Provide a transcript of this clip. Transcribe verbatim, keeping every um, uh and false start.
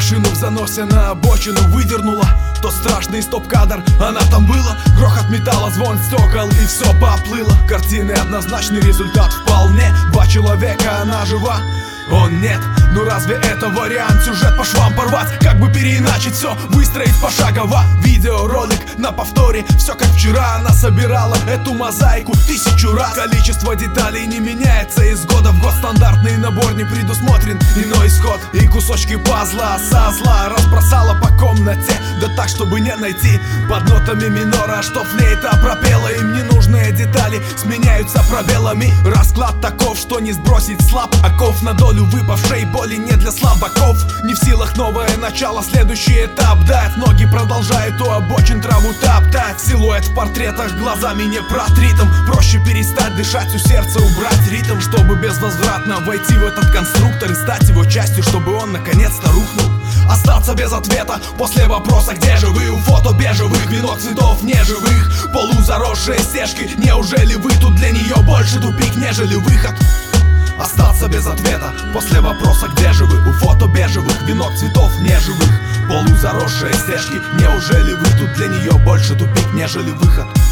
Машину в заносе на обочину выдернула. Тот страшный стоп-кадр, она там была. Грохот металла, звон стекол, и все поплыло. Картины однозначный результат вполне. Два человека, она жива, он нет. Ну разве это вариант? Сюжет по швам порвать, как бы переиначить все, выстроить пошагово. Видеоролик на повторе, все как вчера. Она собирала эту мозаику тысячу раз. Количество деталей не меняется из года в год. Стандартный набор не предусмотрен, иной исход. И кусочки пазла со зла разбросала по комнате, да так, чтобы не найти. Под нотами минора, что флейта пропела. Им ненужные детали сменяются пробелами. Расклад таков, что не сбросить слаб оков. На долю выпавшей боли не для слабаков. Не в силах новое начало, следующий этап дать. Ноги продолжают у обочин траву топтать. Силуэт в портретах глазами не протритом. Проще перестать дышать, у сердца убрать ритм, чтобы безвозвратно войти в этот конструктор и стать его частью, чтобы он наконец-то рухнул. Остаться без ответа после вопроса, где же вы? У фото бежевых, венок цветов неживых, полузаросшие стежки. Неужели вы тут для нее больше тупик, нежели выход? Остаться без ответа после вопроса, где же вы? У фото бежевых, венок цветов неживых, полузаросшие стежки. Неужели вы тут для нее больше тупик, нежели выход?